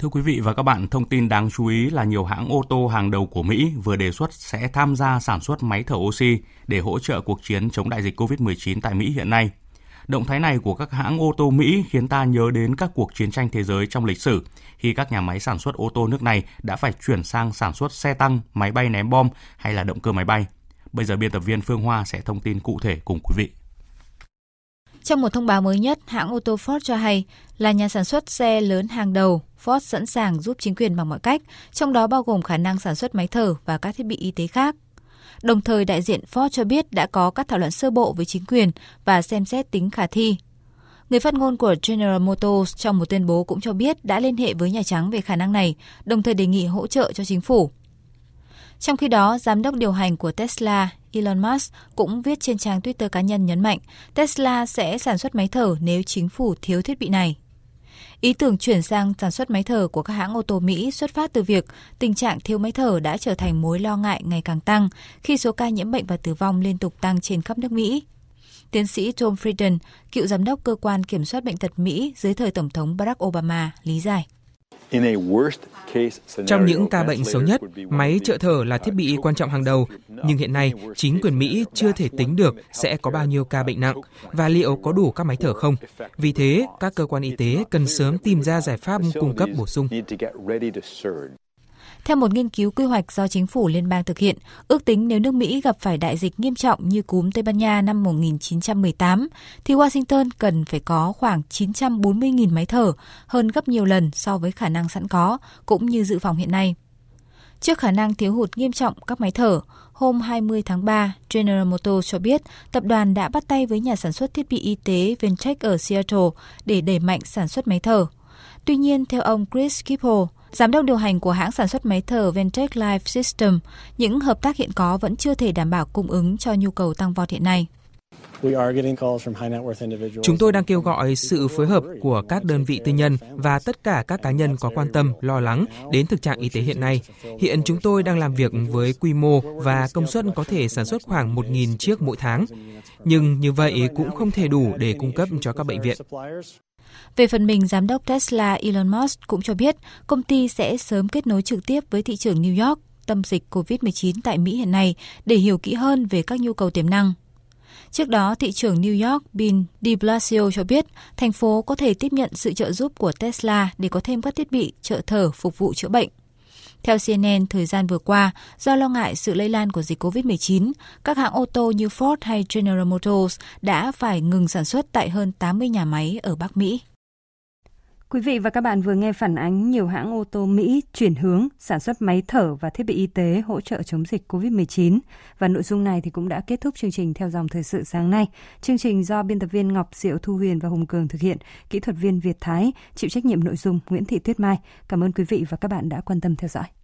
Thưa quý vị và các bạn, thông tin đáng chú ý là nhiều hãng ô tô hàng đầu của Mỹ vừa đề xuất sẽ tham gia sản xuất máy thở oxy để hỗ trợ cuộc chiến chống đại dịch COVID-19 tại Mỹ hiện nay. Động thái này của các hãng ô tô Mỹ khiến ta nhớ đến các cuộc chiến tranh thế giới trong lịch sử, khi các nhà máy sản xuất ô tô nước này đã phải chuyển sang sản xuất xe tăng, máy bay ném bom hay là động cơ máy bay. Bây giờ biên tập viên Phương Hoa sẽ thông tin cụ thể cùng quý vị. Trong một thông báo mới nhất, hãng ô tô Ford cho hay là nhà sản xuất xe lớn hàng đầu, Ford sẵn sàng giúp chính quyền bằng mọi cách, trong đó bao gồm khả năng sản xuất máy thở và các thiết bị y tế khác. Đồng thời, đại diện Ford cho biết đã có các thảo luận sơ bộ với chính quyền và xem xét tính khả thi. Người phát ngôn của General Motors trong một tuyên bố cũng cho biết đã liên hệ với Nhà Trắng về khả năng này, đồng thời đề nghị hỗ trợ cho chính phủ. Trong khi đó, giám đốc điều hành của Tesla, Elon Musk cũng viết trên trang Twitter cá nhân nhấn mạnh Tesla sẽ sản xuất máy thở nếu chính phủ thiếu thiết bị này. Ý tưởng chuyển sang sản xuất máy thở của các hãng ô tô Mỹ xuất phát từ việc tình trạng thiếu máy thở đã trở thành mối lo ngại ngày càng tăng khi số ca nhiễm bệnh và tử vong liên tục tăng trên khắp nước Mỹ. Tiến sĩ Tom Frieden, cựu giám đốc cơ quan kiểm soát bệnh tật Mỹ dưới thời Tổng thống Barack Obama, lý giải. Trong những ca bệnh xấu nhất, máy trợ thở là thiết bị quan trọng hàng đầu, nhưng hiện nay chính quyền Mỹ chưa thể tính được sẽ có bao nhiêu ca bệnh nặng và liệu có đủ các máy thở không. Vì thế, các cơ quan y tế cần sớm tìm ra giải pháp cung cấp bổ sung. Theo một nghiên cứu quy hoạch do chính phủ liên bang thực hiện, ước tính nếu nước Mỹ gặp phải đại dịch nghiêm trọng như cúm Tây Ban Nha năm 1918, thì Washington cần phải có khoảng 940.000 máy thở, hơn gấp nhiều lần so với khả năng sẵn có, cũng như dự phòng hiện nay. Trước khả năng thiếu hụt nghiêm trọng các máy thở, hôm 20 tháng 3, General Motors cho biết tập đoàn đã bắt tay với nhà sản xuất thiết bị y tế Ventec ở Seattle để đẩy mạnh sản xuất máy thở. Tuy nhiên, theo ông Chris Kipo, giám đốc điều hành của hãng sản xuất máy thở Ventec Life System, những hợp tác hiện có vẫn chưa thể đảm bảo cung ứng cho nhu cầu tăng vọt hiện nay. Chúng tôi đang kêu gọi sự phối hợp của các đơn vị tư nhân và tất cả các cá nhân có quan tâm, lo lắng đến thực trạng y tế hiện nay. Hiện chúng tôi đang làm việc với quy mô và công suất có thể sản xuất khoảng 1.000 chiếc mỗi tháng. Nhưng như vậy cũng không thể đủ để cung cấp cho các bệnh viện. Về phần mình, giám đốc Tesla Elon Musk cũng cho biết công ty sẽ sớm kết nối trực tiếp với thị trường New York, tâm dịch COVID-19 tại Mỹ hiện nay, để hiểu kỹ hơn về các nhu cầu tiềm năng. Trước đó, thị trưởng New York Bill de Blasio cho biết thành phố có thể tiếp nhận sự trợ giúp của Tesla để có thêm các thiết bị trợ thở phục vụ chữa bệnh. Theo CNN, thời gian vừa qua, do lo ngại sự lây lan của dịch COVID-19, các hãng ô tô như Ford hay General Motors đã phải ngừng sản xuất tại hơn 80 nhà máy ở Bắc Mỹ. Quý vị và các bạn vừa nghe phản ánh nhiều hãng ô tô Mỹ chuyển hướng sản xuất máy thở và thiết bị y tế hỗ trợ chống dịch COVID-19. Và nội dung này thì cũng đã kết thúc chương trình Theo dòng thời sự sáng nay. Chương trình do biên tập viên Ngọc Diệu, Thu Huyền và Hùng Cường thực hiện, kỹ thuật viên Việt Thái, chịu trách nhiệm nội dung Nguyễn Thị Tuyết Mai. Cảm ơn quý vị và các bạn đã quan tâm theo dõi.